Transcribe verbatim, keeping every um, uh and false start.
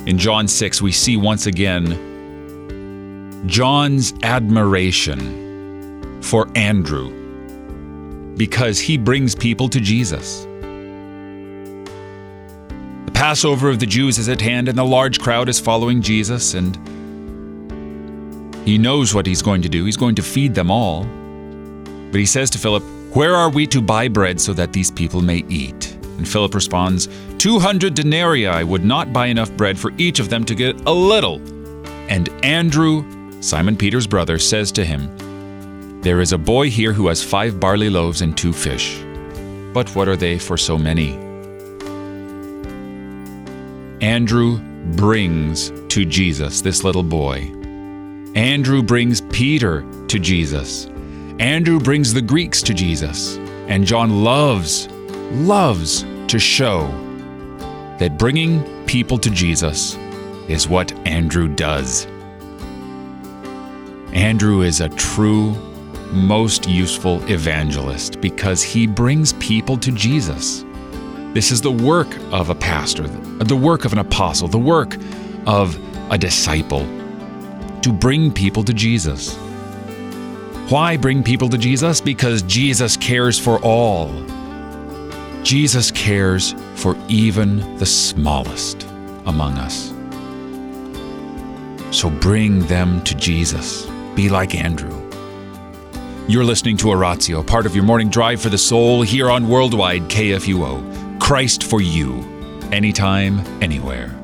In John six, we see once again John's admiration for Andrew because he brings people to Jesus. The Passover of the Jews is at hand, and the large crowd is following Jesus, and he knows what he's going to do. He's going to feed them all. But he says to Philip, "Where are we to buy bread so that these people may eat?" And Philip responds, two hundred denarii would not buy enough bread for each of them to get a little." And Andrew, Simon Peter's brother, says to him, "There is a boy here who has five barley loaves and two fish. But what are they for so many?" Andrew brings to Jesus this little boy. Andrew brings Peter to Jesus. Andrew brings the Greeks to Jesus. And John loves, loves to show that bringing people to Jesus is what Andrew does. Andrew is a true, most useful evangelist because he brings people to Jesus. This is the work of a pastor, the work of an apostle, the work of a disciple, to bring people to Jesus. Why bring people to Jesus? Because Jesus cares for all. Jesus cares for even the smallest among us. So bring them to Jesus. Be like Andrew. You're listening to Oratio, part of your morning drive for the soul here on Worldwide K F U O. Christ for you, anytime, anywhere.